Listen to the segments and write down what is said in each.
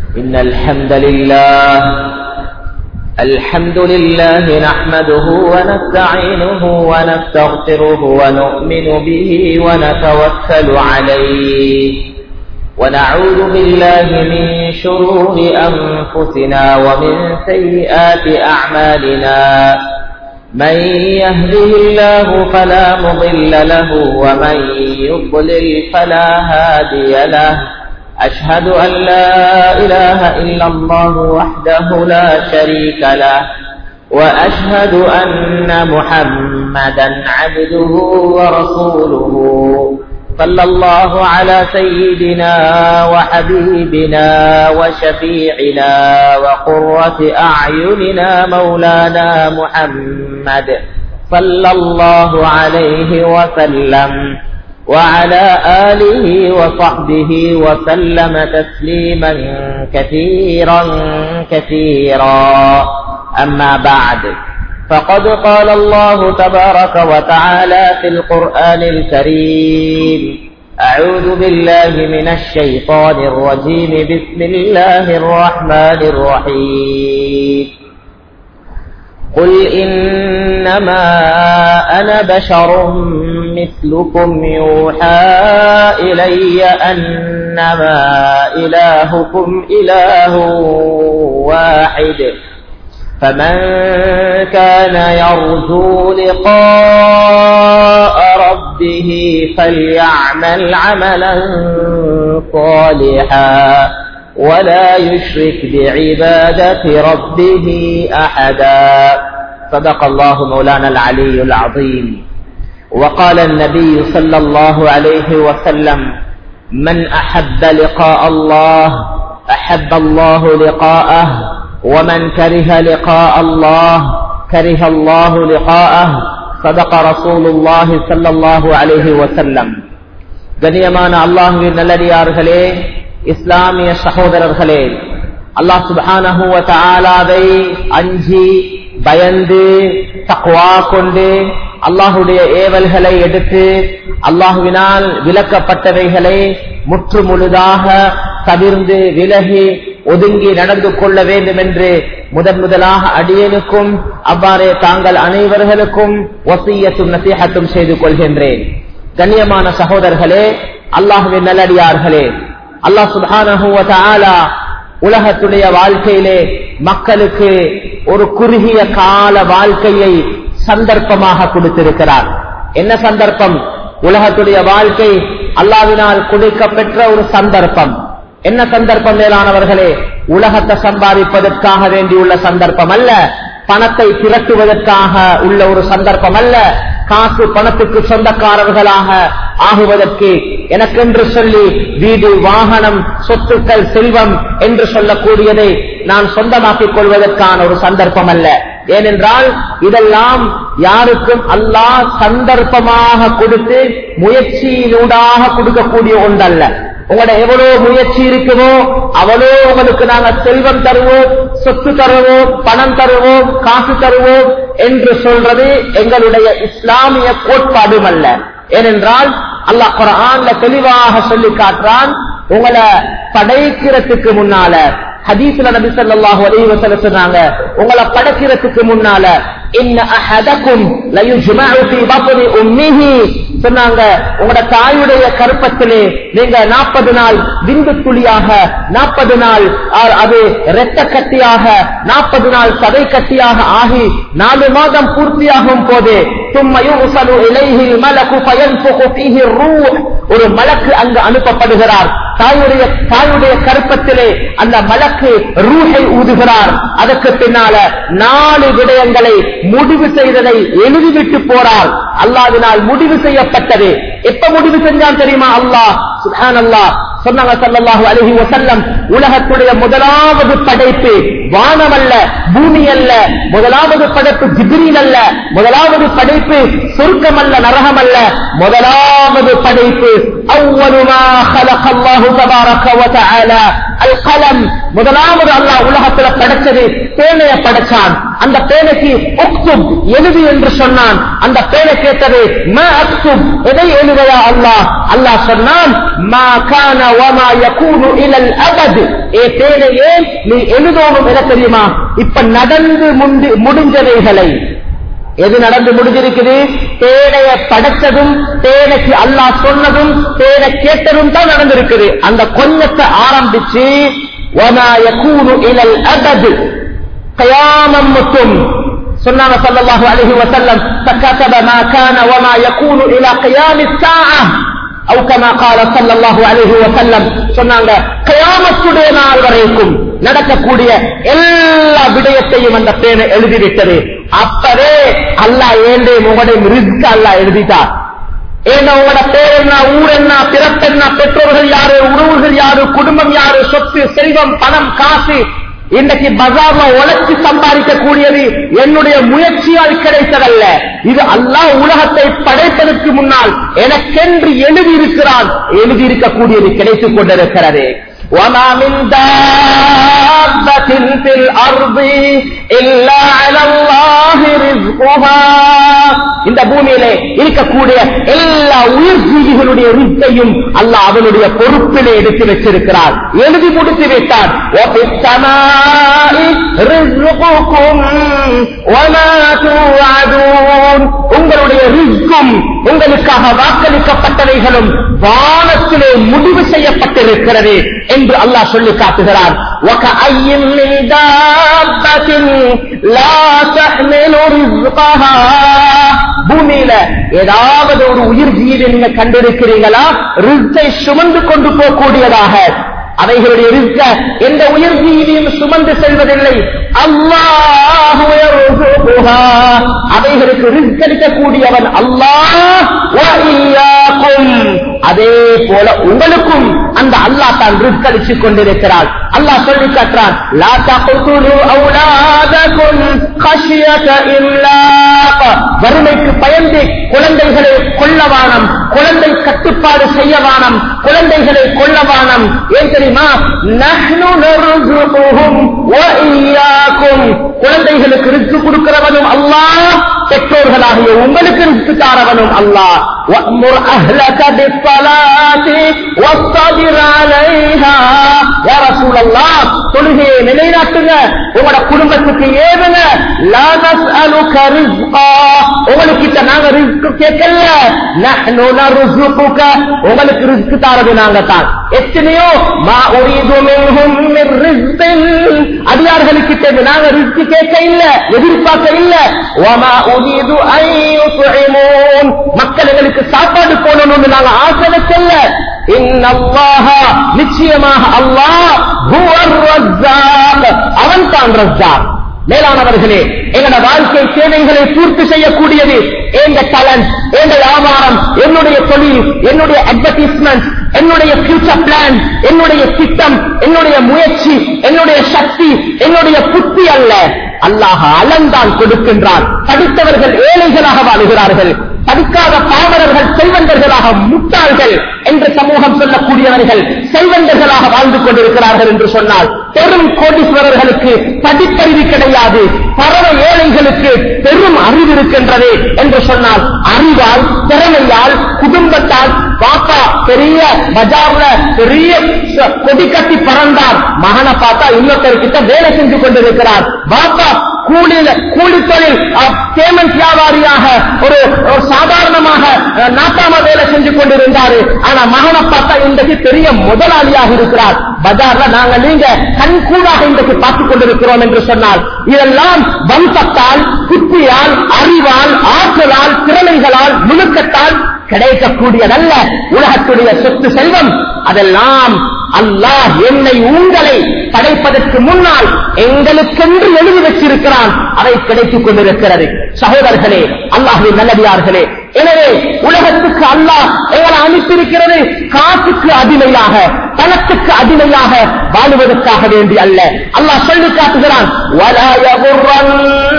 إن الحمد لله نحمده ونستعينه ونستغفره ونؤمن به ونتوكل عليه ونعوذ بالله من شرور أنفسنا ومن سيئات أعمالنا من يهده الله فلا مضل له ومن يضلل فلا هادي له أشهد أن لا إله إلا الله وحده لا شريك له وأشهد أن محمدا عبده ورسوله صلى الله على سيدنا وحبيبنا وشفيعنا وقرة أعيننا مولانا محمد صلى الله عليه وسلم وعلى آله وصحبه وسلم تسليما كثيرا كثيرا أما بعد فقد قال الله تبارك وتعالى في القرآن الكريم أعوذ بالله من الشيطان الرجيم بسم الله الرحمن الرحيم قل إنما أنا بشر مثلكم يوحى إلي أنما إلهكم إله واحد فمن كان يرجو لقاء ربه فليعمل عملا صالحا ولا يشرك بعبادة ربه أحدا صدق الله مولانا العلي العظيم وقال النبي صلى الله عليه وسلم من أحب لقاء الله أحب الله لقاءه ومن كره لقاء الله كره الله لقاءه صدق رسول الله صلى الله عليه وسلم கண்ணியமான அல்லாஹ்வின் நல்லடியார்களே, இஸ்லாமிய சகோதரர்களே, அல்லாஹ் சுப்ஹானஹு வ தஆலாவை அஞ்சி பயந்து தக்வா கொண்டு அல்லாஹுடைய ஏவல்களை எடுத்து அல்லாஹுவினால் விலக்கப்பட்டவைகளை முற்று முழுதாக தவிர்ந்து விலகி ஒதுங்கி நடந்து கொள்ள வேண்டும் என்று முதலாக அடியேனுக்கும் அவ்வாறே தாங்கள் அனைவர்களுக்கும் வசியத்தும் நசீஹத்தும் செய்து கொள்கின்றேன். கண்ணியமான சகோதரர்களே, அல்லாஹ்வின் நல்லடியார்களே, அல்லாஹ் சுப்ஹானஹு வ தஆலா உலகத்துடைய வாழ்க்கையிலே மக்களுக்கு ஒரு குறுகிய கால வாழ்க்கையை சந்தர்ப்பமாக கொடுத்திருக்கிறார். என்ன சந்தர்ப்பம்? உலகத்துடைய வாழ்க்கை அல்லாஹ்வினால் கொடுக்கப்பெற்ற ஒரு சந்தர்ப்பம். என்ன சந்தர்ப்பம் மேலானவர்களே? உலகத்தை சம்பாதிப்பதற்காக வேண்டியுள்ள சந்தர்ப்பம் அல்ல, பணத்தை திரட்டுவதற்காக உள்ள ஒரு சந்தர்ப்பம் அல்ல, காசு பணத்துக்கு சொந்தக்காரர்களாக ஆகுவதற்கு எனக்கென்று சொல்லி வீடு வாகனம் சொத்துக்கள் செல்வம் என்று சொல்லக்கூடியதை நான் சொந்தமாக்கிக் கொள்வதற்கான ஒரு சந்தர்ப்பம் அல்ல. ஏனென்றால் இதெல்லாம் யாருக்கும் அல்லாஹ் சந்தர்ப்பமாக கொடுத்து முயற்சியினூடாக கொடுக்கக்கூடிய ஒன்றல்ல. உங்களோட எவ்வளவு முயற்சி இருக்குமோ அவ்வளோ உங்களுக்கு நாங்க செல்வம் தருவோம், சொத்து தருவோம், பணம் தருவோம், காசு தருவோம் என்று சொல்றது எங்களுடைய இஸ்லாமிய கோட்பாடும் அல்ல. ஏனென்றால் அல்லாஹ் குர்ஆன்ல தெளிவாக சொல்லி காட்டுறான், உங்களை படைக்கிறதுக்கு முன்னால ஹதீஸ்ல நபி ஸல்லல்லாஹு அலைஹி வஸல்லம் சொன்னாங்க, உங்களை படைக்கிறதுக்கு முன்னால இன்ன அஹதக்கும் லயுஜ்மஉ ஃபீ பத்னி உம்மிஹி சொன்னாங்க, உங்களோட தாயுடைய கருப்பத்திலே நீங்க 40 நாள் விந்து துளியாக, 40 நாள் அது இரத்த கட்டியாக, 40 நாள் சதை கட்டியாக ஆகி 4 மாதம் பூர்த்தியாகும் போது ஒரு மலக்கு அங்கு அனுப்பப்படுகிறார். தாயுடைய கருப்பத்திலே அந்த மலக்கு ரூஹை ஊதுகிறார். அதற்கு பின்னால 4 விடயங்களை முடிவு செய்ததை எழுதிவிட்டு போறார். அல்லாஹ்வினால் முடிவு செய்யப்பட்டது. எப்ப முடிவு செஞ்சான் தெரியுமா? அல்லாஹ் சுப்ஹானல்லாஹ் சொன்னாங்க ஸல்லல்லாஹு அலைஹி வஸல்லம், உலகத்துடைய முதலாவது படைப்பு வானம் அல்ல, பூமி அல்ல, முதலாவது படைப்பு ஜிப்ரீல் அல்ல, முதலாவது படைப்பு சொர்க்கம் அல்ல, நரகம் அல்ல, முதலாவது படைப்பு அவ்வளு மா خلق الله تبارك وتعالى القلم முதலாவது அல்லாஹ் உலகத்துல படைச்சது பேனைய படைச்சான். அந்த பேனைக்கு உக்துப் எழுது என்று சொன்னான். அந்த பேனை கேட்டது மா அக்துப், எதை எழுதுவா அல்லாஹ்? அல்லாஹ் சொன்னான் மா கான வமா யகூனு இலல் அபத். ஏ பேனையே நீ எழுதணும் என தெரியுமா? இப்ப நடந்து முடிஞ்சவைகளை, எது நடந்து முடிஞ்சிருக்குது? பேனைய படைச்சதும் பேனைக்கு அல்லாஹ் சொன்னதும் பேனை கேட்டதும் தான் நடந்திருக்குது. அந்த கொஞ்சத்தை ஆரம்பிச்சு வமா யகூனு இலல் அபத் கியாமம் மட்டும் சொன்னாங்க ஸல்லல்லாஹு அலைஹி வஸல்லம் தகதப மா கான வமா யகூனு இலா கியாமிஸ் ஸாஅ அவு கமா قال ஸல்லல்லாஹு அலைஹி வஸல்லம் சொன்னாங்க கியாமத்துடைய நாள் வரைக்கும் நடக்கக்கூடிய எல்லா விடயத்தையும் அந்த பேனை எழுதிவிட்டது. அப்பவே அல்லாஹ் ஏண்டே உங்களுடைய ரிஸ்க் அல்லாஹ் எழுதிட்டார். ஏன்னா உங்களோட பேர் என்ன, ஊர் என்ன, பிறப்பென்ன, பெற்றோர்கள் யாரு, உறவுகள் யாரு, குடும்பம் யாரு, சொத்து செல்வம் பணம் காசு இன்றைக்கு பஜார்ல உழைச்சி சம்பாதிக்க கூடியது என்னுடைய முயற்சியால் கிடைத்ததல்ல. இது அல்லாஹ் உலகத்தை படைப்பதற்கு முன்னால் எனக்கென்று எழுதியிருக்கிறான். எழுதியிருக்கக்கூடியது கிடைத்துக் கொண்டிருக்கிறது. وَمَا مِنْ دَابَّةٍ فِي الْأَرْضِ إِلَّا عَلَى اللَّهِ رِزْقُهَا. இந்த பூமியிலே இருக்கக்கூடிய எல்லா உயிர் ஜீவிகளுடைய ரிஸ்கையும் அல்லாஹ் அவனுடைய பொறுப்பிலே எடுத்து வச்சிருக்கிறார், எழுதி முடித்து விட்டார். وَفِي السَّمَاءِ رِزْقُكُمْ وَمَا تُوعَدُونَ. உங்களுடைய ரிஸ்கும் உங்களுக்காக வாக்களிக்கப்பட்டவைகளும் வானத்திலே முடிவு செய்யப்பட்டிருக்கிறது என்று அல்லாஹ் சொல்லி காட்டுகிறார். وَكَأَيٍّ مِّن دَابَّةٍ لَا تَحْمِلُ رِزْقَهَا. பூமியில ஏதாவது ஒரு உயிர் ஜீவி நீங்க கண்டிருக்கிறீங்களா ரிஸ்கை சுமந்து கொண்டு போகக்கூடியதாக? அவைகளுடைய ரிஸ்க எந்த உயிர் ஜீவியும் சுமந்து செல்வதில்லை. அல்லாஹ் அவைகளுக்கு ரிஸ்க் அளிக்கக்கூடியவன் அல்லாஹ். அதே போல உங்களுக்கும் அந்த அல்லாஹ் தான் ரிஸ்க் அளித்துக் கொண்டிருக்கிறார். அல்லாஹ் சொல்லி காட்டுறான் லா தக்துலு அவுலாதகும் கஷ்யத இம்லாக். வறுமைக்கு பயந்து குழந்தைகளை கொல்லவானம், குழந்தை கட்டுப்பாடு செய்யவானம், குழந்தைகளை கொல்லவானம். ஏன் தெரியுமா? நஹ்னு நர்ஸுகுஹும் வ இய்யாக்கும். குழந்தைகளுக்கு ரிஸ்க் கொடுக்கிறவனும் அல்லாஹ், பெற்றோர்களாகிய உங்களுக்கு ரிஸ்க் தாரவனும் அல்லாஹ். வஅமுர் அஹ்லக பிஸ்ஸலாத்தி வஸ்ஸபிர் அலைஹா. யா ரசூலல்லாஹ், தொழுகையை நிலைநாட்டுங்க, உங்களோட குடும்பத்துக்கு ஏவுங்க. லா நஸ்அலுக ரிஸ்கா. உங்களுக்கு நாங்க ரிஸ்க் கேட்கல, நஹ்னு நர்ஸுகுக. உங்களுக்கு ரிஸ்க் தாரது நாங்க தான். எத்தனையோ மா உரீது மின்ஹும் மின் ரிஸ்கின். அடியார்களுக்கு நாங்க ரிஸ்க் கேட்க இல்ல, எதிர்பார்க்க இல்ல. வமா உரீது அன் யுத்இமூன். மக்களுக்கு சாப்பாடு போடணும்னு நாங்க ஆசை வைக்கல. இன்னல்லாஹ, நிச்சயமாக அல்லாஹ் ஹுவர் ரஸ்ஸாக், அவன் தான் ரஸ்ஸாக். மேலானவர்களே, எங்களோட வாழ்க்கை தேவைகளை பூர்த்தி செய்யக்கூடியது எந்த டேலண்ட், எந்த வியாபாரம், என்னுடைய தொழில், என்னுடைய அட்வர்டைஸ்மெண்ட், என்னுடைய ஃபியூச்சர் பிளான், என்னுடைய திட்டம், என்னுடைய முயற்சி, என்னுடைய சக்தி, என்னுடைய புத்தி அல்ல. அல்லாஹ் அளந்தான் கொடுக்கின்றான். படித்தவர்கள் ஏழைகளாக வாழுகிறார்கள், படிக்காத பாமரர்கள் செல்வந்தர்களாக, முட்டாள்கள் என்று சமூகம் சொல்லக்கூடியவர்கள் செல்வந்தர்களாக வாழ்ந்து கொண்டிருக்கிறார்கள் என்று சொன்னால், பெரும் கோடீஸ்வரர்களுக்கு படிப்பறிவு கிடையாது, பரவ ஏழைகளுக்கு பெரும் அறிவு இருக்கின்றது என்று சொன்னால், அறிவால், திறமையால், குடும்பத்தால், பாப்பா பெரிய பஜார்ல பெரிய கொடி கட்டி பறந்தார், மகனை பார்த்தா இன்னொருத்தர்கிட்ட வேலை செஞ்சு கொண்டிருக்கிறார். பாப்பா கூலி தொழில் பேமெண்ட் வியாபாரியாக ஒரு சாதாரணமாக நாட்டாம வேலை செஞ்சு கொண்டிருந்தாரு. ஆனா மகனை பார்த்தா இன்றைக்கு பெரிய முதலாளியாக இருக்கிறார். பஜார்ல நாங்க நீங்க கண்கூடாக இன்றைக்கு பார்த்துக் கொண்டிருக்கிறோம் என்று சொன்னால், இதெல்லாம் வம்சத்தால், புத்தியால், அறிவால், ஆற்றலால், திறமைகளால், நுணுக்கத்தால் கிடைக்கக்கூடியதல்ல. உலகத்துடைய சொத்து செல்வம் அதெல்லாம் அல்லாஹ் என்னை உங்களை படைப்பதற்கு முன்னால் எங்களுக்கென்று எழுதி வச்சிருக்கிறான். அதை கிடைத்துக் கொண்டிருக்கிறது. சகோதரர்களே, அல்லாஹ்வின் நல்லடியார்களே, எனவே உலகத்துக்கு அல்லாஹ் எங்களை அனுப்பியிருக்கிறது காசுக்கு அடிமையாக, பணத்துக்கு அடிமையாக வாழுவதற்காக வேண்டி அல்ல. அல்லாஹ் சொல்லி காட்டுகிறான், வலா யகுர்ரன்னக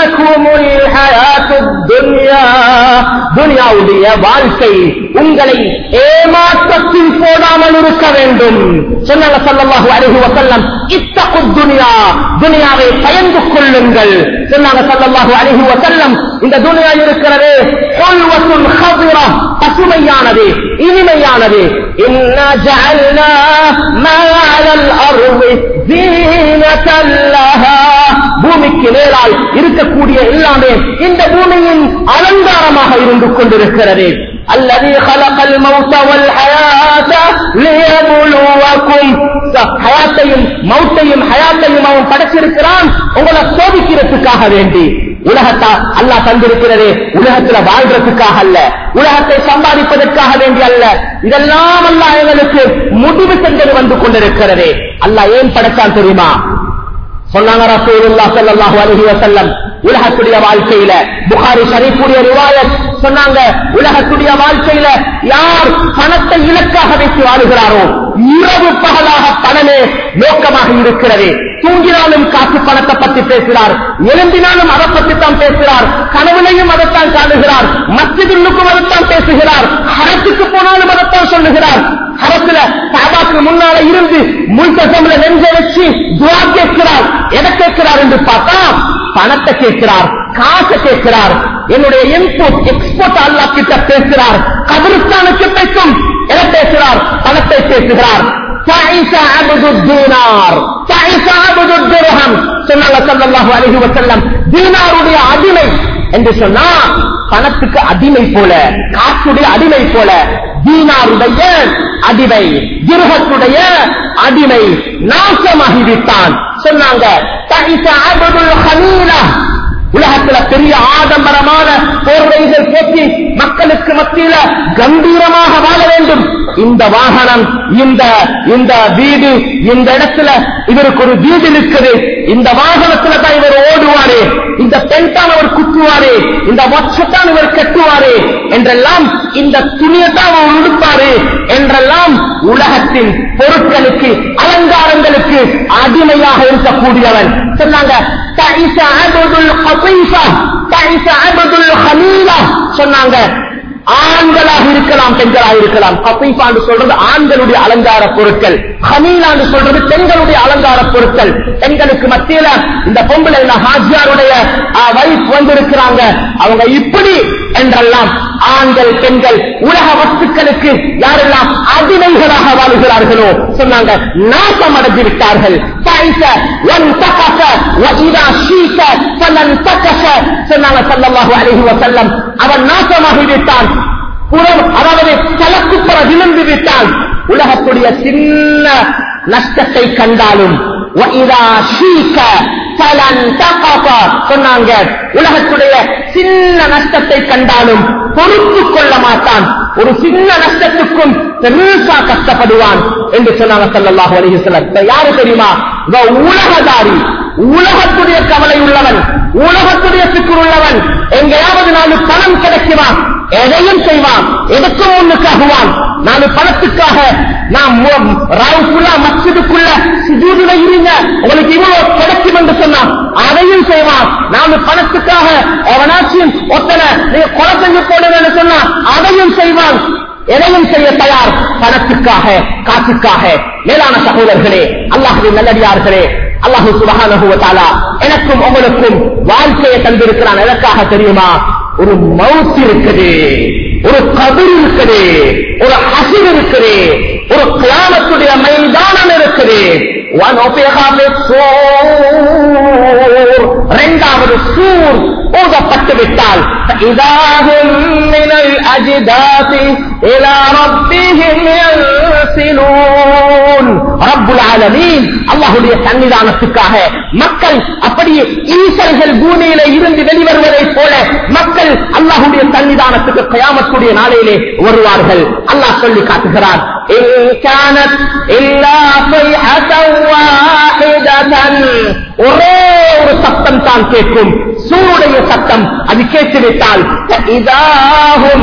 துன்யாவுடைய வாழ்க்கை உங்களை ஏமாற்றத்தில் போடாமல் இருக்க வேண்டும் சொன்னாங்க ஸல்லல்லாஹு அலைஹி வஸல்லம். இத்தகுத் துன்யா, துன்யாவை பயந்து கொள்ளுங்கள் சொன்னாங்க ஸல்லல்லாஹு அலைஹி வஸல்லம். இந்த துன்யா இருக்கிறது ஹுல்வத்துன் ஹதிரா, பசுமையானது, இனிமையானது. இன்னா ஜஅல்னா மா அலல் அர்தி ஜீனத்தல் லஹா, பூமிக்கு மேலால் இருக்கக்கூடிய எல்லாமே இந்த பூமியின் அலங்காரமாக இருந்து கொண்டிருக்கிறது. الذي خلق الموت والحياة ليبلوكم, ஹயாத்தையும் மௌத்தையும் ஹயாத்தையும் அவன் படைச்சிருக்கிறான் உங்களை சோதிக்கிறதுக்காக வேண்டி. உலகத்தா அல்லாஹ் தந்திருக்கிறது உலகத்துல வாழ்றதுக்காக அல்ல, உலகத்தை சம்பாதிப்பதற்காக வேண்டி அல்ல. இதெல்லாம் அல்லாஹ் எங்களுக்கு முடிவு செஞ்சது வந்து கொண்டிருக்கிறது. அல்லாஹ் ஏன் படைச்சான் தெரியுமா? சொன்னாங்க ரசூலுல்லாஹ் ஸல்லல்லாஹு அலைஹி வஸல்லம், உலகத்துடைய வாழ்க்கையில புகாரி ஷரீஃபுடைய ரிவாயத் சொன்னாங்க, உலகத்துடைய வாழ்க்கையில யார் பணத்தை இலக்காக வைத்து வாழுகிறாரோ, இரவு பகலாக பணமே நோக்கமாக இருக்கிறது. தூங்கினாலும் காசு பணத்தை பற்றி பேசுகிறார், எழுந்தினாலும் அதை பற்றி தான் பேசுகிறார், கனவுலையும் அதைத்தான் காணுகிறார், மஸ்ஜிதுக்கும் அதைத்தான் பேசுகிறார், ஹரத்துக்கு போனாலும் அதைத்தான் சொல்லுகிறார். ஹரத்துல காபாக்கு முன்னால இருந்து முல்தசம்ல நெஞ்ச வச்சு துஆ கேட்கிறார். எதை கேட்கிறார் என்று பார்த்தா பணத்தை கேட்கிறார், காசை கேட்கிறார். என்னுடைய இன்புட் எக்ஸ்போர்ட் அல்லாஹ் கிட்ட பேசுகிறார். கபிரிஸ்தானுக்கு பேசும் எதை பேசுகிறார்? பணத்தை பேசுகிறார். தீனாருடைய அடிமை என்று சொன்னா பணத்துக்கு அடிமை போல, காசுடைய அடிமை போல தீனாருடைய அடிமை, திர்ஹத்துடைய அடிமை நாசமாகிவிட்டான் சொன்னாங்க. உலகத்துல பெரிய ஆடம்பரமான போர்வைகள் போட்டி மக்களுக்கு மத்தியில கம்பீரமாக வாழ வேண்டும். இந்த வாகனம், இந்த வீடு, இந்த இடத்துல இவருக்கு ஒரு வீடு இருக்குது, இந்த வாகனத்துல தான் இவர் ஓடுவாரு, இந்த பெண்தான் அவர் குத்துவாரு, இந்த மொச்சத்தான் இவர் கட்டுவாரு என்றெல்லாம், இந்த துணியத்தான் அவர் உடுப்பாரு என்றெல்லாம் உலகத்தின் பொருட்களுக்கு அலங்காரங்களுக்கு அடிமையாக இருக்கக்கூடியவன் சொன்னாங்க. சொன்னாங்க ஆண்களாக இருக்கலாம் பெண்களாக இருக்கலாம். கபீஃபான்னு சொல்றது ஆண்களுடைய அலங்கார பொருட்கள், ஹமீலான்னு சொல்றது பெண்களுடைய அலங்கார பொருட்கள். பெண்களுக்கு மத்தியில இந்த பொம்பளை ஹாஜியாருடைய வைஃப் வந்திருக்கிறாங்க, அவங்க இப்படி என்றெல்லாம் ஆண்கள் பெண்கள் உலக வஸ்துக்களுக்கு யாரெல்லாம் அடிமைகளாக வாழ்கிறார்களோ சொன்னாங்க நாசம் அடைந்து விட்டார்கள். சொன்னாங்க ஸல்லல்லாஹு அலைஹி வஸல்லம், அவன் நாசமாகிவிட்டான், அதாவது தலக்குப்புற விழுந்து விட்டான். உலகத்துடைய சின்ன நஷ்டத்தை கண்டாலும் சொன்னாங்க, உலகத்துடைய சின்ன நஷ்டத்தை கண்டாலும் பொறுத்து கொள்ள மாட்டான், ஒரு சின்ன நஷ்டத்துக்கும் பெருசா கஷ்டப்படுவான் என்று சொன்னாங்க ஸல்லல்லாஹு அலைஹி வஸல்லம். யாரு தெரியுமா? உலகதாரி, உலகத்துடைய கவலை உள்ளவன், உலகத்துடைய சிக்கல் உள்ளவன். எங்கேயாவது 4 பணம் கிடைக்குமா எதையும் செய்வான், எதுக்கும் முன்னுக்காகுவான். 4 பணத்துக்காக நாம் ராவுக்குள்ள மஸ்ஜிதுக்குள்ள சுஜூதுல இருங்க, உங்களுக்கு இவ்வளவு கிடைக்கும் என்று சொன்னான், அதையும் செய்வான். 4 பணத்துக்காக எவனாச்சும் ஒத்தனை நீங்க கொலை செஞ்சு போடுவேன்னு சொன்னா அதையும் செய்வான். எதையும் செய்ய தயார், பணத்துக்காக, காசுக்காக. மேலான சகோதரர்களே, அல்லாஹ்வின் நல்லடியார்களே, அல்லாஹ் சுப்ஹானஹு வ தஆலா எனக்கும் உங்களுக்கும் வாழ்க்கையை தந்திருக்கிறான். எதற்காக தெரியுமா? ஒரு மவுத் இருக்குது, ஒரு கபர் இருக்குது, ஒரு ஹஸ்ர் இருக்குது, ஒரு கியாமத்துடைய மைதானம் இருக்குது. இரண்டாவது சூர் ஓதப்பட்டு விட்டால் ரப்புல் ஆலமீன் அல்லாஹ்வுடைய சன்னிதானத்துக்காக மக்கள் அப்படியே ஈசல்கள் பூமியில இருந்து வெளிவருவதைப் போல மக்கள் அல்லாஹ்வுடைய சன்னிதானத்துக்கு கியாமத்துடைய நாளையிலே வருவார்கள். அல்லாஹ் சொல்லி காட்டுகிறார், ஒரே ஒரு சத்தம் தான் கேட்கும், சூருடைய சத்தம். அது கேட்டுவிட்டால் இதாஹும்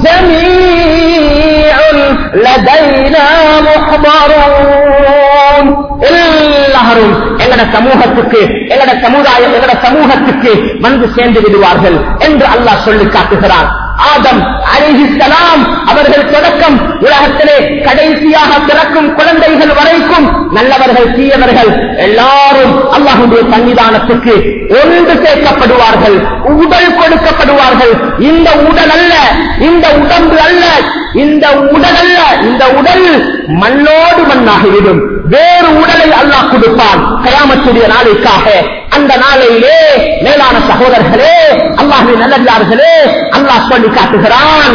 ஜமீஉன் லதைனா முஹ்தரூன், எல்லாரும் எங்கட எங்கட சமூகத்துக்கு எங்கட சமுதாயம் எங்கட சமூகத்துக்கு வந்து சேர்ந்து விடுவார்கள் என்று அல்லாஹ் சொல்லி காட்டுகிறான். ஆதம் அலைஹிஸ்ஸலாம் அவர்கள் தொடக்கம் உலகத்திலே கடைசியாக பிறக்கும் குழந்தைகள் வரைக்கும் நல்லவர்கள் தீயவர்கள் எல்லாரும் அல்லாஹ்வுடைய சன்னிதானத்துக்கு ஒன்று சேர்க்கப்படுவார்கள், உடல் கொடுக்கப்படுவார்கள். இந்த உடல் அல்ல, இந்த உடம்பு அல்ல, இந்த உடல் அல்ல, இந்த உடல் மண்ணோடு மண்ணாகிவிடும். வேறு உடலை அல்லாஹ் கொடுப்பான் கயாமத்துடைய நாளைக்காக. அந்த நாளையிலே மேலான சகோதரர்களே, அல்லாஹ்வின் நல்லடியார்களே, அல்லாஹ் சொல்லி காட்டுகிறான்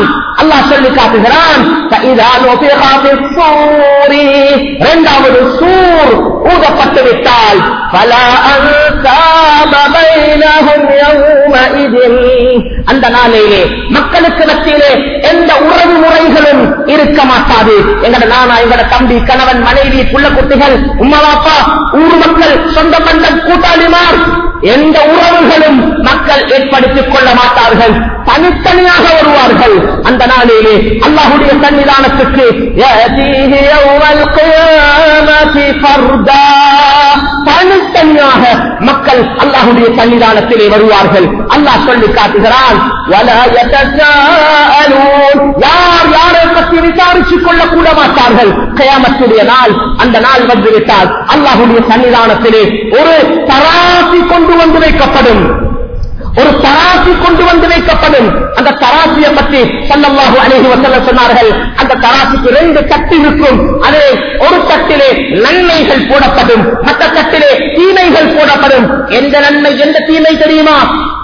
இரண்டாவது சூர் ஊதப்பட்டு விட்டால் அந்த நாளையிலே மக்களுக்கு மத்தியிலே எந்த உறவு முறைகளும் இருக்க மாட்டாது. எங்கட நானா, எங்கட தம்பி, கணவன், மனைவி, புள்ள குட்டிகள், உம்மா அப்பா, ஊர் மக்கள், சொந்த பந்தம், கூட்டாளிமார், எந்த உறவுகளும் மக்கள் ஏற்படுத்திக் கொள்ள மாட்டார்கள். தனித்தனியாக வருவார்கள். அந்த நாளிலே அல்லாஹ்வுடைய சன்னிதானத்துக்கு தனித்தனியாக மக்கள் அல்லாஹ்வுடைய சன்னிதானத்திலே வருவார்கள். அல்லாஹ் சொல்லி காட்டுகிறான், யார் யாரை பற்றி விசாரித்துக் கொள்ள கூட மாட்டார்கள். கியாமத்துடைய நாள், அந்த நாள் வந்துவிட்டால் அல்லாஹ்வுடைய சன்னிதானத்திலே ஒரு தராசி கொண்டு வந்து வைக்கப்படும். ஒரு தராசி கொண்டு வந்து வைக்கப்படும். அந்த தராசியை பற்றி ஸல்லல்லாஹு அலைஹி வஸல்லம் சொன்னார்கள், அந்த தராசிக்கு 2 தட்டு இருக்கும். அதே ஒரு தட்டிலே நன்மைகள் போடப்படும், மற்ற தட்டிலே தீமைகள் போடப்படும். எந்த நன்மை எந்த தீமை தெரியுமா?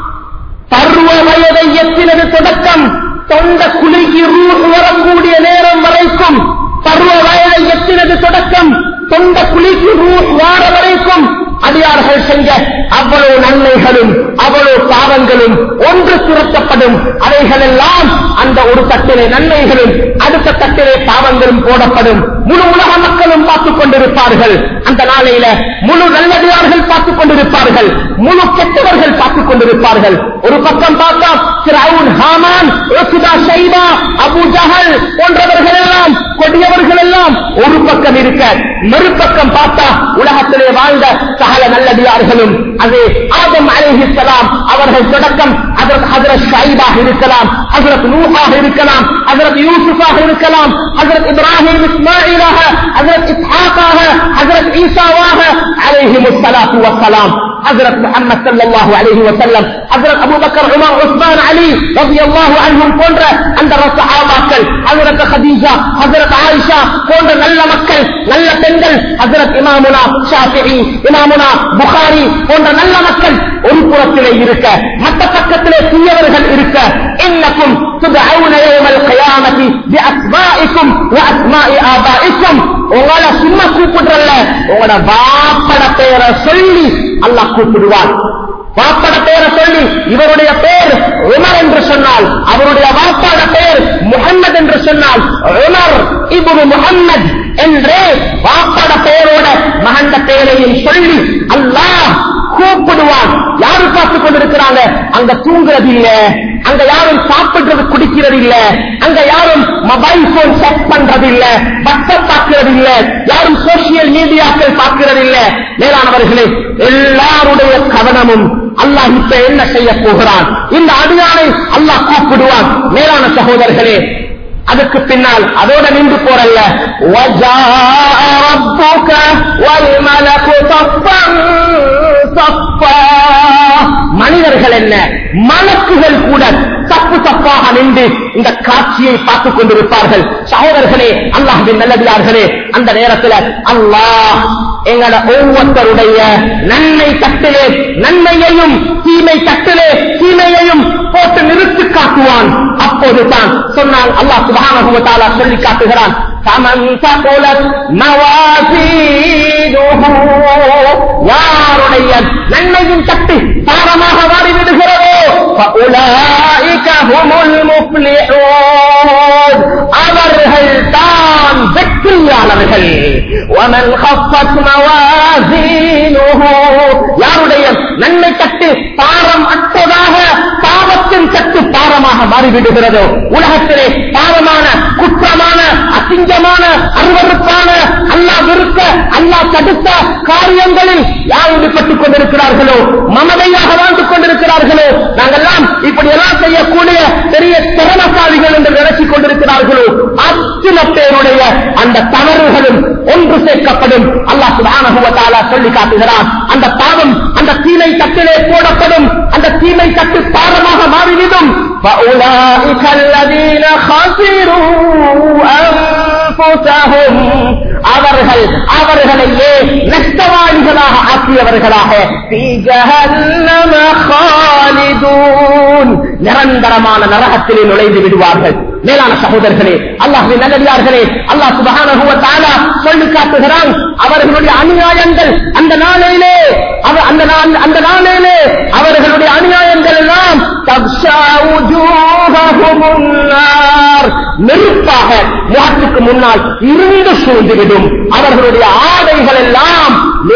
பருவ வயதை எத்தினது தொடக்கம் தொண்ட குலுக்கி ரூஹ் வரக்கூடிய நேரம் வரைக்கும், பருவ வயதை எத்தினது தொடக்கம் தொண்ட குலுக்கி ரூஹ் வார வரைக்கும் அடியார்கள் செஞ்ச அவ்வளவு நன்மைகளும் அவ்வளவு பாவங்களும் ஒன்று திரட்டப்படும். அவைகள் எல்லாம் அந்த ஒரு தட்டிலே நன்மைகளும் அடுத்த தட்டிலே பாவங்களும் போடப்படும். முழு உலக மக்களும் பார்த்துக் கொண்டிருப்பார்கள். அந்த நாளையில முழு நல்லடியார்கள் பார்த்துக் கொண்டிருப்பார்கள், முழு கெட்டவர்கள் பார்த்துக் கொண்டிருப்பார்கள். ஒரு பக்கம் பார்த்தா Firaun, Haman, Utbah, Shaybah, Abu Jahl போன்றவர்கள் எல்லாம், கொடியவர்கள் எல்லாம் ஒரு பக்கம் இருக்க, மறுபக்கம் பார்த்தா உலகத்திலே வாழ்ந்த சகல நல்லடியார்களும், அது ஆதம் அலைஹிஸ்ஸலாம் அவர்கள் தொடக்கம் ஹஜ்ரத் ஷைபாக இருக்கலாம், ஹஜ்ரத் நூஹாக இருக்கலாம், ஹஜ்ரத் யூசுஃபாக இருக்கலாம், ஹஜ்ரத் இப்ராஹிம், இஸ்மாயிலாக, ஹஜ்ரத் இஸ்ஹாகாக, ஹஜ்ரத் ஈசாவாக அலைஹிமுஸ் ஸலாத்து வஸ்ஸலாம், ஹஜ்ரத் முஹம்மது ஸல்லல்லாஹு அலைஹி வஸல்லம், ஹஜ்ரத் அபூபக்கர், உமர், உஸ்மான், அலி ரலியல்லாஹு அன்ஹும் போன்ற அந்த சஹாபாக்கள், ஹஜ்ரத் கதீஜா, ஹஜ்ரத் ஆயிஷா போன்ற நல்ல மக்கள், நல்ல பெண்கள், ஹஜ்ரத் இமாமுனா ஷாஃபிஈ, இமாமுனா புகாரி போன்ற நல்ல மக்கள் ஒரு புறத்திலே இருக்க, மற்ற பக்கத்திலே தீயவர்கள் இருக்க, இன்னக்கும் துதஊன யௌமல் கியாமத்தி பிஅஸ்மாஇக்கும் வஅஸ்மாஇ ஆபாஇக்கும், உங்களை சும்மா கூப்பிடுறல்ல, உங்களோட வாப்பட பெயரை சொல்லி அல்லாஹ் கூப்பிடுவார். வாப்பட பெயரை சொல்லி இவருடைய பெயர் உமர் என்று சொன்னால், அவருடைய வாப்பாட பெயர் முஹம்மது என்று சொன்னால், உமர் இப்னு முஹம்மது என்று வாப்பட பெயரோட மகண்ட பெயரையும் சொல்லி அல்லாஹ் கூப்பிடுவான். யாரு பார்த்துக் கொண்டிருக்கிறாங்க? அங்க தூங்குறது இல்ல, அங்க யாரும் சாப்பிடுறது குடிக்கிறது இல்ல, அங்க யாரும் மொபைல் போன் செக் பண்றது இல்ல, வாட்ஸ்அப் பார்க்கிறது இல்ல, யாரும் சோசியல் மீடியாக்கள் பார்க்கிறது இல்ல. மேலானவர்களே, எல்லாருடைய கவனமும் அல்லாஹ் இப்ப என்ன செய்ய போகிறான்? இந்த அடியானை அல்லாஹ் கூப்பிடுவான். மேலான சகோதரர்களே, அதுக்கு பின்னால் அதோட நின்று போறல்ல, மனிதர்கள் என்ன, மலக்குகள் கூட தப்பு தப்பாக நின்று இந்த காட்சியை பார்த்துக் கொண்டிருப்பார்கள். சகோதரர்களே, அல்லாஹ்வின் நல்லடியார்களே, அந்த நேரத்தில் அல்லாஹ் எங்கள ஒவ்வொருத்தருடைய நன்மை தட்டிலே நன்மையையும் தீமை தட்டிலே தீமையையும் போட்டு நிறுத்தி காட்டுவான். அப்போதுதான் சொன்னான் அல்லாஹ் சுப்ஹானஹு வ தஆலா சொல்லி காட்டுகிறான், யாருடைய நன்மையின் தட்டு பாரமாக மாறிவிடுகிறதோ அவர்கள் தான் வெற்றியாளர்கள். யாருடைய நன்மை தட்டு பாரம் அற்றதாக பாவத்தின் தட்டு பாரமாக மாறிவிடுகிறதோ, உலகத்திலே பாவமான, குற்றமான, அசிங்கமான, அருவருப்பான, அல்ல அல்லாஹ் விருக்க அல்லாஹ் தடுத்த காரியங்களில் யார் ஈடுபட்டுக் கொண்டிருக்கிறார்களோ, மமதையாக வாழ்ந்து கொண்டிருக்கிறார்களோ, நாங்கெல்லாம் இப்படி எல்லாம் செய்யக்கூடிய பெரிய திறமசாலிகள் என்று நினைச்சிக் கொண்டிருக்கிறார்களோ, அத்தனை பேருடைய அந்த தவறுகளும் ஒன்று சேர்க்கப்படும். அல்லாஹ் சுப்ஹானஹு வ தஆலா சொல்லி காட்டுகிறான். அந்த பாவம் அந்த தீமை தட்டிலே போடப்படும். அந்த தீமை தட்டு பாவமாக மாறிவிடும். فَأُولَٰئِكَ الَّذِينَ خَسِرُوا أَنفُسَهُمْ அவர்களையே நஷ்டவாளிகளாக ஆக்கியவர்களாக فِي جَهَنَّمَ خَالِدُونَ நிரந்தரமான நரகத்திலே நுழைந்து விடுவார்கள். மேலான சகோதரர்களே, அல்லாஹ்வின் நல்லடியார்களே, அல்லாஹ் சுப்ஹானஹு வ தஆலா சொல்லி காட்டுகிறான். அவர்களுடைய அநியாயங்கள் அந்த நாளிலே அவர்களுடைய அநியாயங்கள் எல்லாம் நெருப்பாக முகத்துக்கு முன்னால் இருந்து சூழ்ந்துவிடும். அவர்களுடைய ஆடைகள் எல்லாம்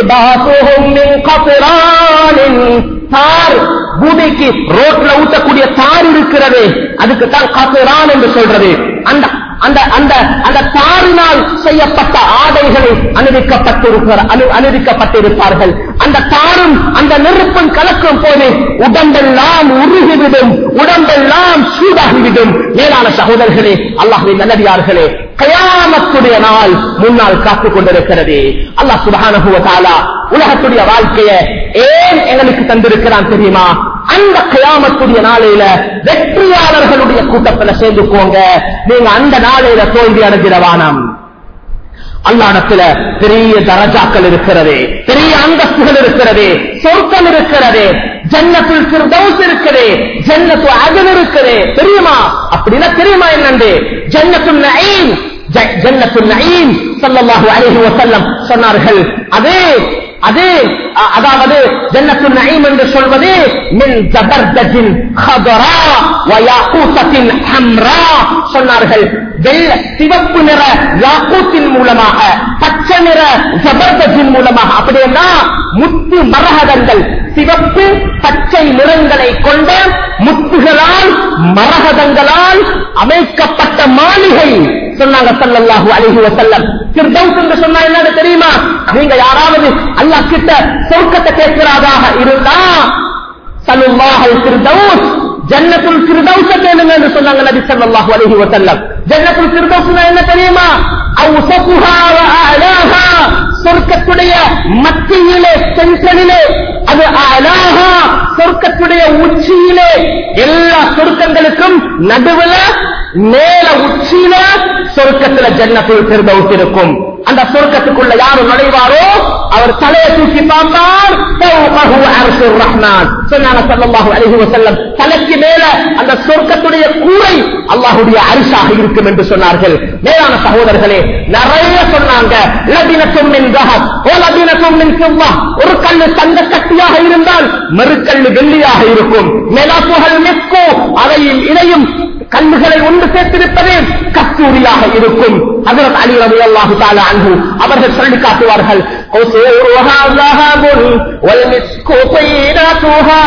தார், பூமிக்கு ரோட்ல ஊட்டக்கூடிய தார் இருக்கிறது, அதுக்கு தான் கத்ரான் என்று சொல்றது. அந்த தாரினால் செய்யப்பட்ட ஆடைகளை அணிவிக்கப்பட்டிருப்பார்கள். அந்த தாரும் அந்த நெருப்பும் கலக்கும் போது உடம்பெல்லாம் உருகிவிடும், உடம்பெல்லாம் சூடாகிவிடும். மேலான சகோதரர்களே, அல்லாஹ்வின் நல்லடியார்களே, கயாமத்துடைய நாள் முன்னால் காத்துக் கொண்டிருக்கிறது. அல்லாஹ் சுப்ஹானஹு வ தஆலா உலகத்துடைய வாழ்க்கையை ஏன் எங்களுக்கு தந்திருக்கிறான் தெரியுமா? அந்த கயாமத்துடைய நாளையில வெற்றியாளர்களுடைய கூட்டத்தில் சேர்ந்துக்கோங்க. நீங்க அந்த நாளையில தோல்வி அடைஞ்சிடவானம். அல்லாஹ்விடத்துல பெரிய தரஜாக்கள் இருக்கிறது, பெரிய அந்தஸ்துகள் இருக்கிறது, சொர்க்கம் இருக்கிறது, ஜன்னத்துல் ஃபிர்தௌஸ் இருக்கிறது, ஜன்னத்து அத்ன் இருக்கிறது. தெரியுமா? அப்படின்னா தெரியுமா என்னண்டு? ஜன்னத்துல் நஈம், ஜன்னத்துல் நஈம் ஸல்லல்லாஹு அலைஹி வஸல்லம் சொன்னார்கள். அதாவது ஜன்னத்துல் நஈம் என்று சொல்வது மின் ஜபர்தஜின் ஹதரா வ யாகூத்தின் ஹம்ரா சொன்னார்கள். சிவப்பு நிற யாகூத்தின் மூலமாக, பச்சை நிற ஜபர்தஜின் மூலமாக, அப்படின்னா முத்து மரகதங்கள், சிவப்பு பச்சை நிறங்களை கொண்ட முத்துகளால் மரகதங்களால் அமைக்கப்பட்ட மாளிகை சொன்னாங்க ஸல்லல்லாஹு அலைஹி வஸல்லம். ஃபிர்தௌஸ் என்று சொன்னா என்ன தெரியுமா? நீங்க யாராவது அல்லாஹ் கிட்ட சொர்க்கத்தை கேட்கிறதாக இருந்தா ஸல்லல்லாஹுல் ஃபிர்தௌஸ், ஜன்னத்துல் ஃபிர்தௌஸ் கேளுங்க என்று சொன்னாங்க நபி ஸல்லல்லாஹு அலைஹி வஸல்லம். ஜன்னத்துல் ஃபிர்தௌஸ்னா என்ன தெரியுமா? அவ்ஸஃபுஹா வ அலாஹா, சொர்க்கத்துடைய மத்தியிலே, சென்டரிலே, அது அலாஹா, சொர்க்கத்துடைய உச்சியிலே, எல்லா சொர்க்கங்களுக்கும் நடுவுல மேல உச்சியில சொர்க்கத்துல ஜன்னத்துல் ஃபிர்தௌஸ் இருக்கும். அந்த சொர்க்கத்துக்குள்ள யாரு நுழைவாரோ அவர் தலையை தூக்கி பார்ப்பார், ஃபௌகஹு அர்ஷுர் ரஹ்மான் சொன்னாங்க ஸல்லல்லாஹு அலைஹி வஸல்லம். தலைக்கு மேல அந்த சொர்க்கத்துடைய கூரை அல்லாஹ்வுடைய அர்ஷாக இருக்கும் என்று சொன்னார்கள். மேலான சகோதரர்களே, நிறைய சொன்னாங்க. லபினத்தும் மின் தஹப் வ லபினத்தும் மின் ஃபிவ்வா, ஒரு கல்லு தங்க கட்டியாக இருந்தால் மறுக்கல்லு வெள்ளியாக இருக்கும். மெலாசுஹல் மிஸ்கு, அதையும் இதையும் கல்லுகளை ஒன்று சேர்த்திருப்பது கஸ்தூரியாக இருக்கும். ஹஜ்ரத் அலி ரலியல்லாஹு தஆலா அன்ஹு அவர்கள் சொல்லி காட்டுவார்கள், குஸூருஹா ஸஹபுன் வல் மிஸ்கு தீனதுஹா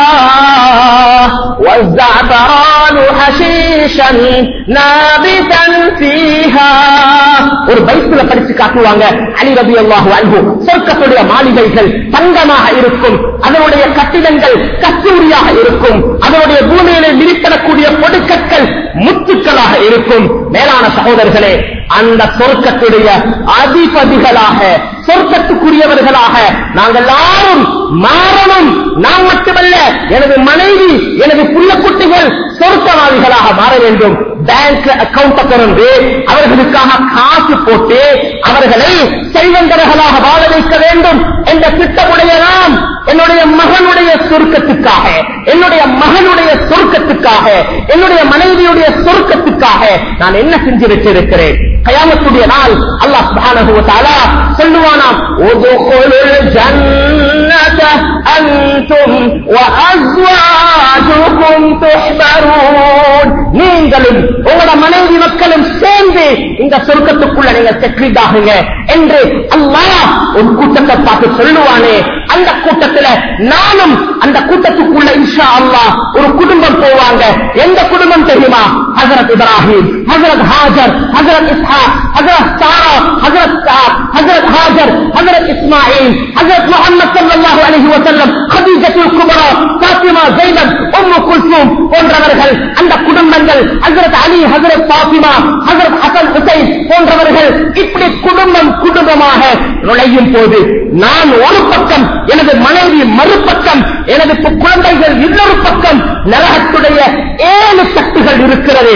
வஸ்ஸஅபரானு ஹஷீஷன் நாபிதன் ஃபீஹா. ஒரு பைத்துல படிச்சு காட்டுவாங்க அலி ரலியல்லாஹு அன்ஹு, சொர்க்கத்துடைய மாளிகைகள் தங்கமாக இருக்கும், அதனுடைய கட்டிடங்கள் கஸ்தூரியாக இருக்கும், அதனுடைய பூமியிலே விரிப்படக்கூடிய பொடுக்கற்கள் முத்துக்களாக இருக்கும். மேலான சகோதரர்களே, அந்த சொர்க்கத்துடைய அதிபதிகளாக, சொர்க்கத்துக்குரியவர்களாக நாங்கள் எல்லாரும் மாறணும். நான் மட்டுமல்ல, எனது மனைவி, எனது புள்ள குட்டிகள் சொர்க்கவாதிகளாக மாற வேண்டும். பேங்க் அக்கவுண்ட் திறந்து அவர்களுக்காக காசு போட்டு அவர்களை செல்வந்தர்களாக வாழ வைக்க வேண்டும் என்ற திட்டமுடைய நாம் என்னுடைய மகனுடைய சொர்க்கத்துக்காக, என்னுடைய மகனுடைய சொர்க்கத்துக்காக, என்னுடைய மனைவியுடைய சொர்க்கத்துக்காக நான் என்ன செஞ்சு வச்சிருக்கிறேன்? கயாமத்துடைய நாள் அல்லாஹ் சுப்ஹானஹு வ தஆலா சொல்லுவானாம், உதுகுலுல் ஜன்னத அன்தும் வ அஸ்வாஜுகும் துஹ்பரூன், நீங்களும் உங்களோட மனைவி மக்களும் சேர்ந்து இந்த சொர்க்கத்துக்குள்ள நீங்க செட்டில் ஆகுங்க என்று அல்லாஹ் ஒரு கூட்டத்தை பார்த்து சொல்லுவானே, அந்த கூட்டத்துல நானும் அந்த கூட்டத்துக்குள்ள இன்ஷா அல்லாஹ் ஒரு குடும்பம் போவாங்க. எந்த குடும்பம் தெரியுமா? ஹஜ்ரத் இப்ராஹிம், ஹஜ்ரத் ஹாஜர், ஹஜ்ரத் இஸ்ஹாக், ஹஜ்ரத் சாரா, ஹஜ்ரத் ஹாஜர், ஹஜ்ரத் இஸ்மாயில், ஹஜ்ரத் முஹம்மது ஸல்லல்லாஹு அலைஹி வஸல்லம், Khadijatul Kubra, Fatima, Zainab, Umm Kulthum போன்றவர்கள் அந்த குடும்பங்கள், ஹஜ்ரத் அலி, ஹஜ்ரத் ஃபாத்திமா, ஹஜ்ரத் ஹசன், ஹுசைன் போன்றவர்கள் இப்படி குடும்பமாக நுழையும் போது நான் ஒரு பக்கம், எனது மனைவி மறுபக்கம், எனது குழந்தைகள் இன்னொரு பக்கம். நரகத்துடைய 7 தட்டுகள் இருக்கிறது.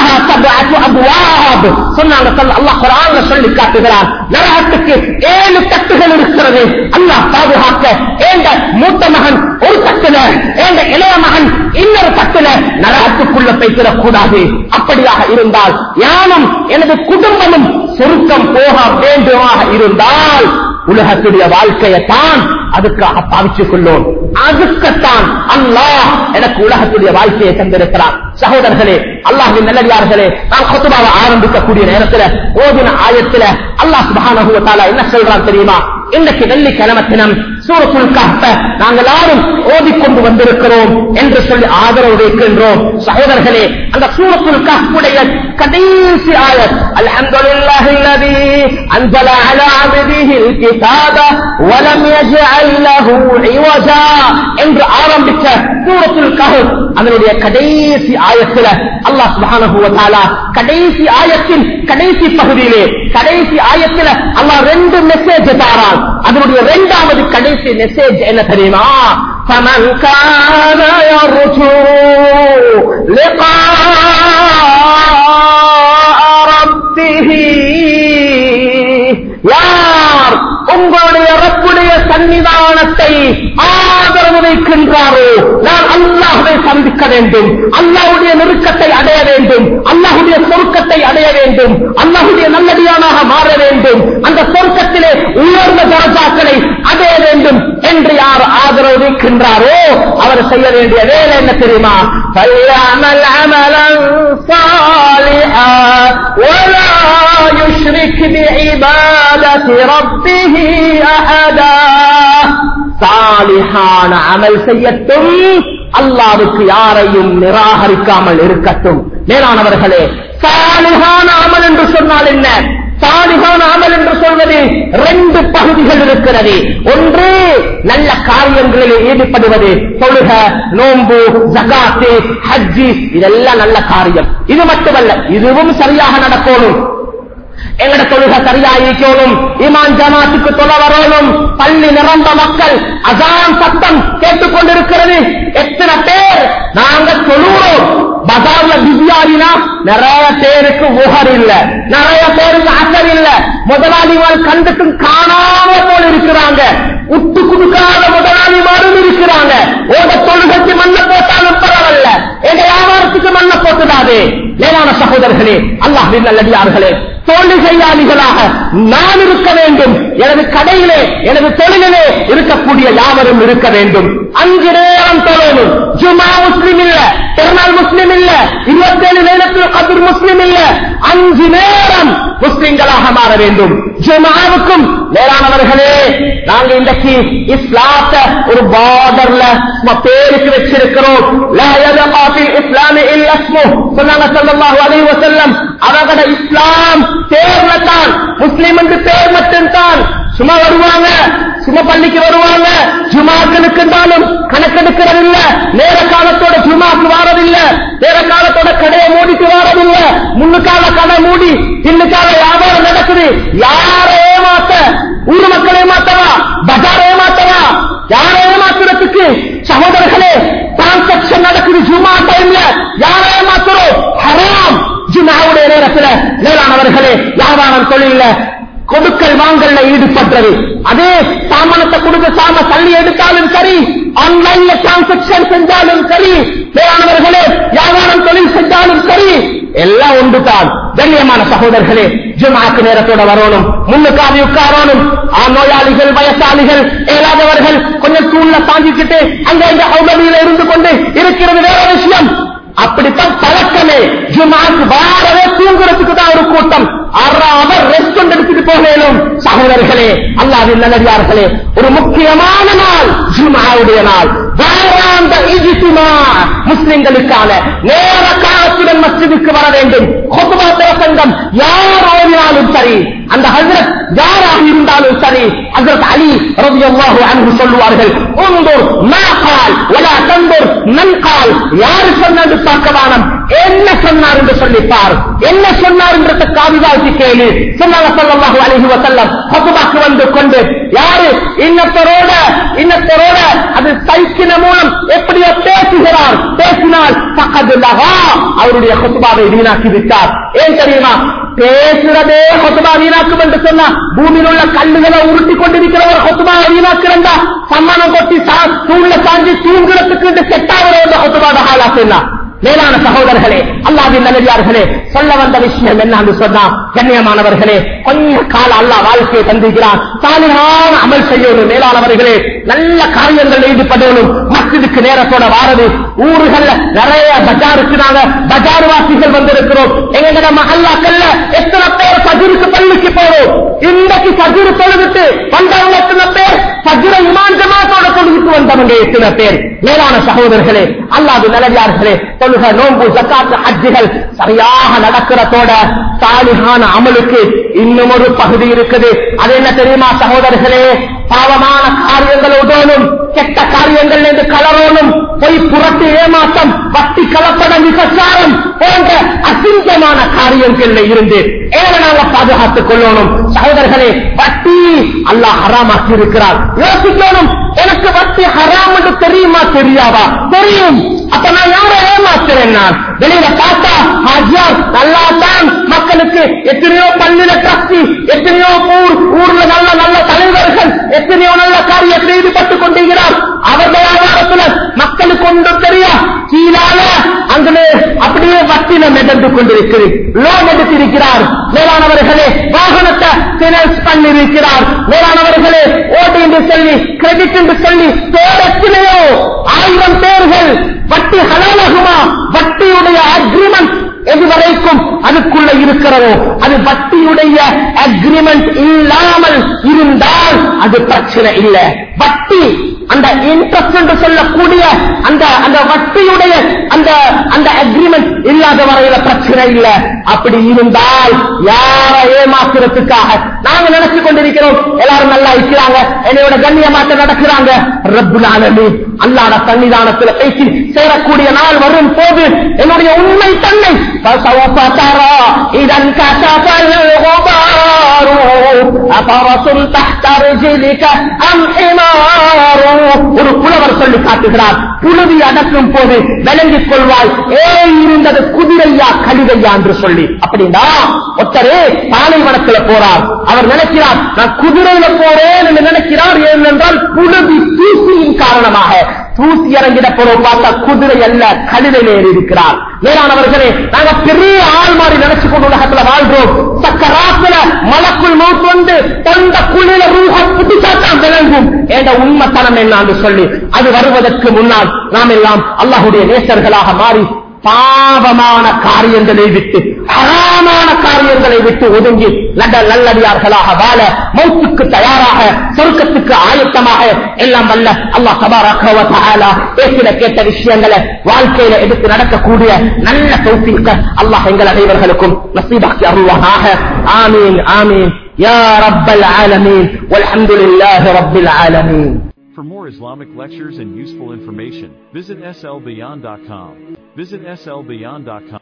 சொன்னாங்க அல்லாஹ் குர்ஆன்ல சொல்லி காட்டுகிறார். நரகத்துக்கு 7 தட்டுகள் இருக்கிறது. அல்லாஹ் பாதுகாக்க. ஏண்ட மூத்த மகன் ஒரு தட்டுல, ஏண்ட இளைய மகன் இன்னொரு தட்டுல நரகத்துக்குள்ள போய்விடக் கூடாது. அப்படியாக இருந்தால் யானும் எனது குடும்பமும் சொர்க்கம் போக வேண்டுமாக இருந்தால் உலகத்துடைய வாழ்க்கையைத்தான் அதுக்காக பாவிச்சுக் கொள்ளும். அதுக்குத்தான் அல்லாஹ் எனக்கு உலகத்துடைய வாழ்க்கையை தந்திருக்கிறார். சகோதரர்களே, அல்லாஹ்வின் நல்லடியார்களே, நான் குத்பாவை ஆரம்பிக்கக்கூடிய நேரத்தில் ஓதின ஆயத்தில் அல்லாஹ் சுப்ஹானஹு வ தஆலா என்ன சொல்றான் தெரியுமா? இன்னைக்கு வெள்ளிக்கிழமை தினம் சூரத்துல் கஹ்ஃப நாங்கள் எல்லாரும் ஓதிக்கொண்டு வந்திருக்கிறோம் என்று சொல்லி ஆதரவு வைக்கின்றோம். சகோதரர்களே, அந்த சூரத்துல் கஹ்ஃபுடைய கடைசி ஆயத் அல்ஹம்துலில்லாஹில்லதீ அன்ஸல அலா அப்திஹில் கிதாப வ லம் யஜ்அல் லஹு இவஜா என்று ஆரம்பித்த சூரத்துல் கஹ்ஃப் அதனுடைய கடைசி ஆயத்தில் அல்லாஹ் சுப்ஹானஹு வ தஆலா கடைசி ஆயத்தின் கடைசி பகுதியிலே கடைசி ஆயத்தில் அல்லாஹ் 2 மெசேஜ் தரான். அதனுடைய 2வது கடைசி மெசேஜ் என்ன தெரியுமா? فمن كان يرجو لقاء ربه யார் உங்களுடைய ரப்புடைய சன்னிதானத்தை ஆதரவு வைக்கின்றாரோ, நான் அல்லாஹ்வை சந்திக்க வேண்டும், அல்லாஹ்வுடைய நெருக்கத்தை அடைய வேண்டும், அல்லாஹ்வுடைய சொர்க்கத்தை அடைய வேண்டும், அல்லாஹ்வுடைய நல்லடியானாக மாற வேண்டும், அந்த சொர்க்கத்திலே உயர்ந்த தரஜாக்களை அடைய வேண்டும் என்று யார் ஆதரவு வைக்கின்றாரோ அவர் செய்ய வேண்டிய வேலை என்ன தெரியுமா? ஃபல்யஅமல் அமலன் ஸாலிஹா வலா யுஷ்ரிக் பிஇபாதத்தி ரப்பிஹி அஹதா. சாலிஹான அமல் செய்யட்டும், அல்லாஹ்வுக்கு யாரையும் நிராகரிக்காமல் இருக்கட்டும். மேலானவர்களே, சாலிஹான அமல் என்று சொன்னால் என்ன? சாலிஹான அமல் என்று சொல்வது 2 பகுதிகள் இருக்கிறது. ஒன்று நல்ல காரியங்களில் ஈடுபடுவது, தொழுக, நோன்பு, ஜகாத்து, ஹஜ்ஜி, இதெல்லாம் நல்ல காரியம். இது மட்டுமல்ல, இதுவும் சரியாக நடக்கணும். எங்கட தொழுகை சரியா இருக்கணும், ஈமான் ஜமாத்துக்கு தொழ வரணும், பள்ளி நிரம்ப மக்கள், அசான் சத்தம் கேட்டுக்கொண்டிருக்கிறது. எத்தனை பேர் நாங்க தொழுகிறோம், பஜார்ல பிஸியாரினா நிறைய பேருக்கு உகர் இல்ல, நிறைய பேருக்கு அசர் இல்ல, முதலாளிகள் கண்டுக்கும் காணாம போல இருக்கிறாங்க, உட்டு கொடுக்காத முதலாளிமாரும் இருக்கிறாங்க. ஓட தொழுகைக்கு மண்ண போட்டாலும் பரவாயில்ல, எங்க வியாபாரத்துக்கு மண்ண போட்டுடாதே. மேலான சகோதரர்களே, அல்லாஹ்வின் நல்லடியார்களே, தொழுகையாளிகளாக நான் இருக்க வேண்டும். எனது கடையிலே, எனது தொழிலே இருக்கக்கூடிய யாவரும் இருக்க வேண்டும். 5 நேரம் தொழணும். ஜுமா முஸ்லிம் இல்ல, பெருநாள் முஸ்லிம் இல்ல, 27 லைலத்துல் கத்ர் முஸ்லிம் இல்ல, 5 நேரம் முஸ்லிம்களாக மாற வேண்டும். ஜுமாவுக்கும் மேலானவர்களே, நாங்க இன்றைக்கு இஸ்லாத்தை ஒரு பார்டர்ல பேருக்கு வச்சிருக்கிறோம். லா யபகா ஃபில் இஸ்லாமி இல்லா இஸ்முஹு சொன்னாங்க ஸல்லல்லாஹு அலைஹி வஸல்லம். அவங்களோட இஸ்லாம் பேர்ல தான், முஸ்லிம் என்று பேர் மட்டும்தான். சும்மா வருவாங்க, சும்மா பள்ளிக்கு வருவாங்க, ஜுமாக்களுக்கு இருந்தாலும் கணக்கெடுக்கிறதில்ல, நேர காலத்தோட ஜுமாக்கு வாரதில்ல, நேர காலத்தோட கடையை மூடிட்டு வாரதில்ல, முன்னுக்கால கடை மூடி பின்னுக்கால வியாபாரம் நடக்குது. யாரை ஏமாத்த? ஊர் மக்களை ஏமாத்தவா? பஜாரை ஏமாத்தவா? யாரை ஏமாத்துறதுக்கு? சகோதரர்களே, டிரான்சாக்சன் நடக்குது ஜுமா டைம்ல. யாரை ஏமாத்துறோம்? ஹராம். ஜுமாவுடைய நேரத்தில் மேலானவர்களே, வியாபாரம் தொழில கொடுக்கல் வாங்கல்ல ஈடுபட்டது. அதே சாமானத்தை கொடுக்க சாம தள்ளி எடுத்தாலும் சரி, ஆன்லைன்ல டிரான்சாக்சன் செஞ்சாலும் சரி, மேலானவர்களே வியாபாரம் தொழில் செஞ்சாலும் சரி, எல்லாம் ஒன்றுதான். கண்ணியமான சகோதரர்களே, ஜுமாக்கு நேரத்தோட வரணும், முன்னுக்காவி உட்காரணும். நோயாளிகள், வயசாளிகள், இயலாதவர்கள் கொஞ்சம் தூண்ல தாங்கிக்கிட்டு அங்க இந்த அவுதவியில இருந்து கொண்டு இருக்கிறது வேற விஷயம். அப்படித்தான் பழக்கமே. ஜுமாக்கு வாரவே தூங்குறதுக்கு தான் ஒரு கூட்டம், அவர் ரெஸ்ட் கொண்டு எடுத்துட்டு போகணும். சகோதரர்களே, அல்லாஹ்வின் நல்லடியார்களே, ஒரு முக்கியமான நாள் ஜும்ஆவுடைய நாள். வாராந்த இஜ்திமா, முஸ்லிம்களுக்கான நேர காலத்துடன் மஸ்ஜிதுக்கு வர வேண்டும். குத்பா பிரசங்கம் யார் ஓதினாலும் சரி, அந்த ஹஜ்ரத் யாராக இருந்தாலும் சரி, ஹஜ்ரத் அலி ரலியல்லாஹு அன்ஹு சொல்வார்கள், உன்துர் மா கால் வலா தன்துர் மன் கால். யார் சொன்னது பார்க்கவானம், என்ன சொன்னார் என்று சொல்லிப்பார். என்ன சொன்னார் என்ற காவிதாவுக்கு கேளு. சொன்னாங்க ஸல்லல்லாஹு அலைஹி வஸல்லம், குத்பாக்கு வந்து கொண்டு யாரு இன்னத்தரோட அது சைக்கின மூலம் எப்படியோ பேசுகிறார், பேசினால் ஃபகத் லஹா, அவருடைய குத்பாவை வீணாக்கி விட்டார். ஏன் தெரியுமா? பேசுறதே குத்பா வீணாக்கும் என்று சொன்னா, பூமியில் உள்ள கல்லுகளை உருட்டி கொண்டிருக்கிற ஒரு குத்பாவை வீணாக்குறா, சம்மணம் கொட்டி தூண்ல சாஞ்சி தூங்குறதுக்கு செட்டாவது குத்பாட ஹாலாக்குன்னா. மேலான சகோதரர்களே, அல்லாஹ்வின் நல்லடியார்களே, சொல்ல வந்த விஷயம் என்னன்னு சொன்னா, கண்ணியமானவர்களே, கொஞ்ச கால அல்லாஹ் வாழ்க்கையை தந்திருக்கிறான். சாலிஹான அமல் செய்யணும். மேலானவர்களே, நல்ல காரியங்கள் ஈடுபடணும். மஸ்ஜிதுக்கு நேரத்தோட வாரது. ஊர்கள்ல நிறைய பஜாருக்கு நாங்க பஜார் வாசிகள் வந்திருக்கிறோம். எங்கட மஹல்லாக்கள்ல எத்தனை பேர் ஃபஜ்ருக்கு பள்ளிக்கு போறோம். இன்றைக்கு ஃபஜ்ர் தொழுதுட்டு வந்தவங்க எத்தனை பேர், ஃபஜ்ர இமாம் ஜமாத்தோட தொழுதுட்டு வந்தவங்க எத்தனை பேர். மேலான சகோதரர்களே, அல்லாஹ்வின் நல்லடியார்களே, தொழுகை, நோன்பு, ஜக்காத், ஹஜ்ஜுகள் சரியாக நடக்கிறதோட சாலிஹான அமலுக்கு இன்னும் ஒரு பகுதி இருக்குது. அது என்ன தெரியுமா சகோதரர்களே? பாவமான காரியங்கள் உடனும், கெட்ட காரியங்கள் என்று கலரோனும், பொய், புரட்டு, ஏமாற்றம், வட்டி, கலப்படம், விபச்சாரம் போன்ற அசிங்கமான காரியங்கள்ல இருந்து ஏவனாக பாதுகாத்துக் கொள்ளணும். சகோதரர்களே, வட்டி அல்லாஹ் ஹராமாக்கி இருக்கிறார். யோசிக்கணும், எனக்கு வட்டி ஹராம் என்று தெரியுமா தெரியாதா? தெரியும். அப்ப நான் யாரை ஏமாத்துறேன்? நான் வெளியில பார்த்தா ஹாஜியார் நல்லா தான் மக்களுக்கு எத்தனையோ பள்ளியில டிரஸ்டி, எத்தனையோ ஊர்ல நல்ல நல்ல தலைவர்கள் எத்தனையோ நல்ல காரியத்தில் ஈடுபட்டுக் கொண்டிருக்கிறார். அவர்கள் ஆதாரத்தில் மக்களுக்கு ஒன்றும் தெரியா, கீழால அங்கே அப்படியே வட்டில மிதந்து கொண்டிருக்கிறது. லோன் எடுத்திருக்கிறார். மேலானவர்களே, வாகனத்தை பினான்ஸ் பண்ணிருக்கிறார். மேலானவர்களே, ஓட்டு என்று சொல்லி, கிரெடிட் என்று சொல்லி எத்தனையோ 1000 பேர்கள். வட்டி ஹலாலாகுமா? வட்டியுடைய அக்ரிமெண்ட் எதுவரைக்கும் அதுக்குள்ள இருக்கிறதோ, அது வட்டியுடைய அக்ரிமெண்ட் இல்லாமல் இருந்தால் அது பிரச்சனை இல்லை. வட்டி அந்த இன்ட்ரெஸ்ட் என்று சொல்லக்கூடிய அந்த வட்டியுடைய அந்த அக்ரிமெண்ட் இல்லாத வரையில பிரச்சனை இல்லை. அப்படி இருந்தால் யாரை ஏமாத்துறதுக்காக நாங்க நினைச்சு கொண்டிருக்கிறோம், எல்லாரும் நல்லா இருக்கிறாங்க, என்னையோட கண்ணியமாட்ட நடக்கிறாங்க. ரப்புல் ஆலமீன் அல்லாஹ் சன்னிதானத்தில் பேசி சேரக்கூடிய நாள் வரும் போது என்னுடைய உண்மை தன்னை இதன் ஒரு புலவர் சொல்லி காட்டுகிறார். புழுதி அடக்கும் போது விளங்கிக் கொள்வாய், இருந்தது குதிரையா கழுதையா என்று சொல்லி. அப்படின்னா ஒருத்தரே பாலைவனத்தில் போறார். அவர் நினைக்கிறார் நான் குதிரையில போறேன் என்று நினைக்கிறார். ஏனென்றால் புழுதி தூசியின் காரணமாக தூசி இறங்கிட போறோம். பார்த்தா குதிரை அல்ல, கழுதையில ஏறி இருக்கிறார். மேலானவர்களே, நாங்க பெரிய ஆள் மாதிரி நினைச்சு கொண்டு உலகத்துல வாழ்றோம். சக்கராத்துல மலக்குள் மௌத் வந்து தொண்ட குளிர ரூஹ புத்திசாத்தான் விளங்கும் என்ற உண்மைத்தனம் என்ன சொல்லி, அது வருவதற்கு முன்னால் நாம் எல்லாம் அல்லாஹ்வுடைய நேசர்களாக மாறி பாவமான காரியங்களை விட்டு, ஹராமான காரியங்களை விட்டு ஒதுங்கி நல்லடியார்களாக வாழ மௌத்துக்கு தயாராக, சொர்க்கத்துக்கு ஆயத்தமாக எல்லாம் வல்ல அல்லாஹ் தபாரக வ தஆலா பேசின கேட்ட விஷயங்களை வாழ்க்கையில எடுத்து நடக்கக்கூடிய நல்ல தௌஃபீக அல்லாஹ் எங்கள் அனைவர்களுக்கும் நசீபாக்கி அருள்வானாக. ஆமீன் ஆமீன் யா ரப்பல் ஆலமீன் வல்ஹம்துலில்லாஹி ரப்பில் ஆலமீன். For more Islamic lectures and useful information, visit slbeyond.com. Visit slbeyond.com.